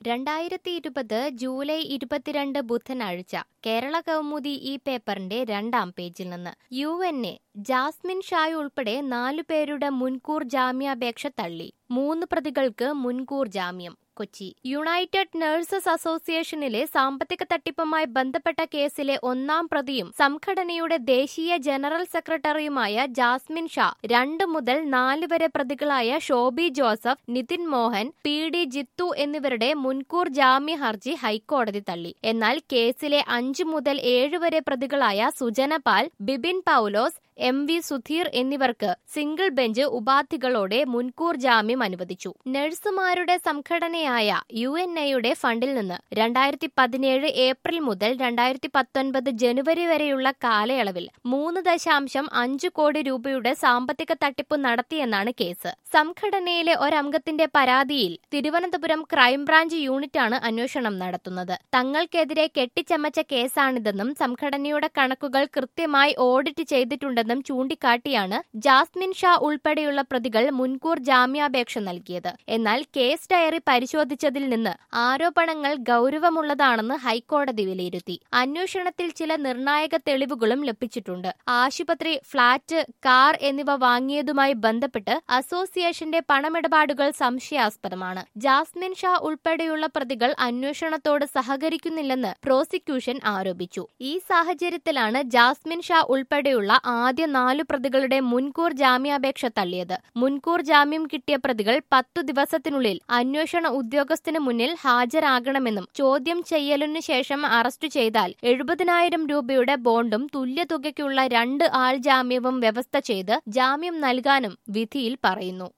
2020 July 22 ബുധനാഴ്ച കേരള കൗമുദി ഈ പേപ്പറിന്റെ 2-ാം പേജിൽ നിന്ന് UN-എ ജാസ്മിൻ ഷായ് ഉൾപ്പെടെ 4 പേരുടെ മുൻകൂർ ജാമ്യാപേക്ഷ തള്ളി. 3 പ്രതികൾക്ക് മുൻകൂർ ജാമ്യം. കൊച്ചി യുണൈറ്റഡ് നഴ്സസ് അസോസിയേഷനിലെ സാമ്പത്തിക തട്ടിപ്പുമായി ബന്ധപ്പെട്ട കേസിലെ 1-ാം പ്രതിയും സംഘടനയുടെ ദേശീയ ജനറൽ സെക്രട്ടറിയുമായ ജാസ്മിൻ ഷാ 2 മുതൽ 4 വരെ പ്രതികളായ ഷോബി ജോസഫ്, നിതിൻ മോഹൻ, PD ജിത്തു എന്നിവരുടെ മുൻകൂർ ജാമ്യ ഹർജി ഹൈക്കോടതി തള്ളി. എന്നാൽ കേസിലെ 5 മുതൽ 7 വരെ പ്രതികളായ സുജന പാൽ, ബിബിൻ പൗലോസ്, MV സുധീർ എന്നിവർക്ക് സിംഗിൾ ബെഞ്ച് ഉപാധികളോടെ മുൻകൂർ ജാമ്യം അനുവദിച്ചു. നഴ്സുമാരുടെ സംഘടനയായ UNAയുടെ ഫണ്ടിൽ നിന്ന് 2017 ഏപ്രിൽ മുതൽ 2019 ജനുവരി വരെയുള്ള കാലയളവിൽ 3.5 കോടി രൂപയുടെ സാമ്പത്തിക തട്ടിപ്പ് നടത്തിയെന്നാണ് കേസ്. സംഘടനയിലെ ഒരംഗത്തിന്റെ പരാതിയിൽ തിരുവനന്തപുരം ക്രൈംബ്രാഞ്ച് യൂണിറ്റാണ് അന്വേഷണം നടത്തുന്നത്. തങ്ങൾക്കെതിരെ കെട്ടിച്ചമച്ച കേസാണിതെന്നും സംഘടനയുടെ കണക്കുകൾ കൃത്യമായി ഓഡിറ്റ് ചെയ്തിട്ടുണ്ടെന്നും ചൂണ്ടിക്കാട്ടിയാണ് ജാസ്മിൻ ഷാ ഉൾപ്പെടെയുള്ള പ്രതികൾ മുൻകൂർ ജാമ്യാപേക്ഷ നൽകിയത്. എന്നാൽ കേസ് ഡയറി പരിശോധിച്ചതിൽ നിന്ന് ആരോപണങ്ങൾ ഗൌരവമുള്ളതാണെന്ന് ഹൈക്കോടതി വിലയിരുത്തി. അന്വേഷണത്തിൽ ചില നിർണായക തെളിവുകളും ലഭിച്ചിട്ടുണ്ട്. ആശുപത്രി, ഫ്ളാറ്റ്, കാർ എന്നിവ വാങ്ങിയതുമായി ബന്ധപ്പെട്ട് അസോസിയേഷന്റെ പണമിടപാടുകൾ സംശയാസ്പദമാണ്. ജാസ്മിൻ ഷാ ഉൾപ്പെടെയുള്ള പ്രതികൾ അന്വേഷണത്തോട് സഹകരിക്കുന്നില്ലെന്ന് പ്രോസിക്യൂഷൻ ആരോപിച്ചു. ഈ സാഹചര്യത്തിലാണ് ജാസ്മിൻ ഷാ ഉൾപ്പെടെയുള്ള ആദ്യ 4 പ്രതികളുടെ മുൻകൂർ ജാമ്യാപേക്ഷ തള്ളിയത്. മുൻകൂർ ജാമ്യം കിട്ടിയ പ്രതികൾ 10 ദിവസത്തിനുള്ളിൽ അന്വേഷണ ഉദ്യോഗസ്ഥന് മുന്നിൽ ഹാജരാകണമെന്നും ചോദ്യം ചെയ്യലിനു ശേഷം അറസ്റ്റ് ചെയ്താൽ 70,000 രൂപയുടെ ബോണ്ടും തുല്യതുകയ്ക്കുള്ള 2 ആൾ ജാമ്യവും വ്യവസ്ഥ ചെയ്ത് ജാമ്യം നൽകാനും വിധിയിൽ പറയുന്നു.